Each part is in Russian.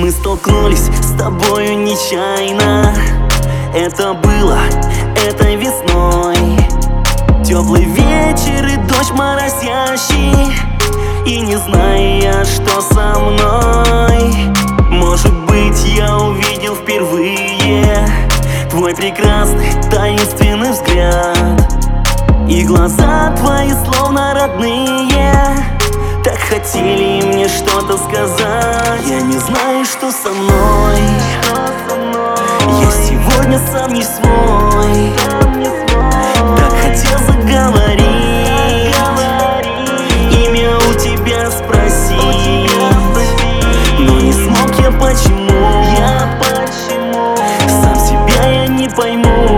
Мы столкнулись с тобою нечаянно. Это было этой весной. Теплый вечер и дождь моросящий, и не зная я, что со мной. Может быть, я увидел впервые твой прекрасный таинственный взгляд, и глаза твои словно родные так хотели мне что-то сказать. Я не знаю, что со мной. Я сегодня сам не свой. Так хотел заговорить, имя у тебя спросить, но не смог я. Почему? Сам себя я не пойму.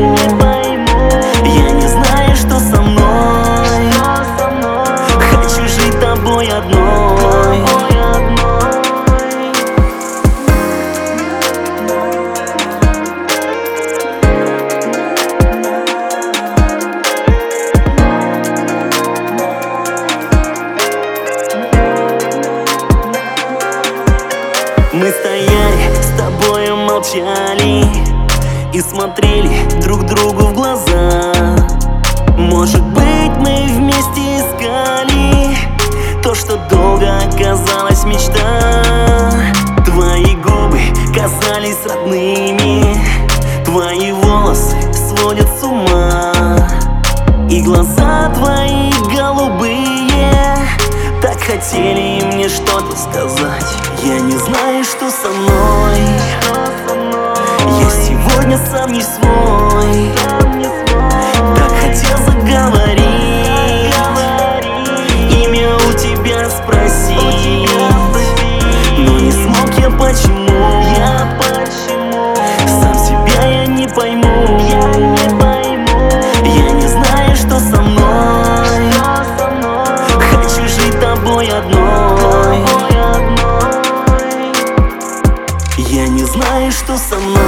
Я не знаю, что со мной. Хочу жить тобой одной. Мы стояли с тобою, молчали и смотрели друг другу в глаза. Может быть, мы вместе искали то, что долго оказалась мечта. Твои губы казались родными, твои волосы сводят с ума, и глаза твои голубые так хотели мне что-то сказать. Я не знаю, что со мной. Я сегодня сам не свой. Так хотел заговорить, имя у тебя спросить, но не смог я. Почему? Сам себя я не пойму. Я не знаю, что со мной. Хочу жить тобой одной. Я не знаю, что со мной.